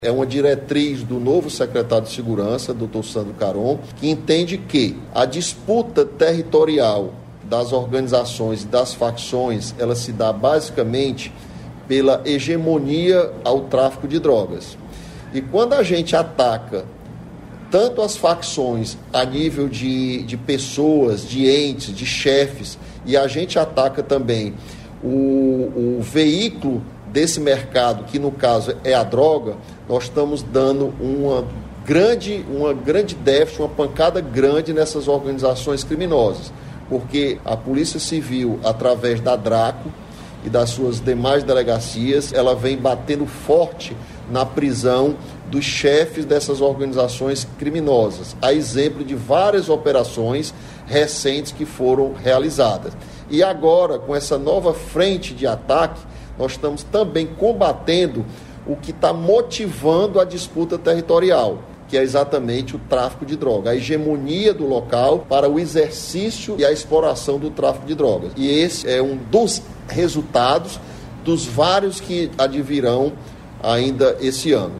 É uma diretriz do novo secretário de Segurança, Dr. Sandro Caron, que entende que a disputa territorial das organizações e das facções, ela se dá basicamente pela hegemonia ao tráfico de drogas. E quando a gente ataca tanto as facções a nível de pessoas, de entes, de chefes, e a gente ataca também o veículo desse mercado, que no caso é a droga, nós estamos dando uma grande déficit, uma pancada grande nessas organizações criminosas, porque a Polícia Civil, através da DRACO e das suas demais delegacias, ela vem batendo forte na prisão dos chefes dessas organizações criminosas, a exemplo de várias operações recentes que foram realizadas. E agora, com essa nova frente de ataque, nós estamos também combatendo o que está motivando a disputa territorial, que é exatamente o tráfico de drogas, a hegemonia do local para o exercício e a exploração do tráfico de drogas. E esse é um dos resultados dos vários que advirão ainda esse ano.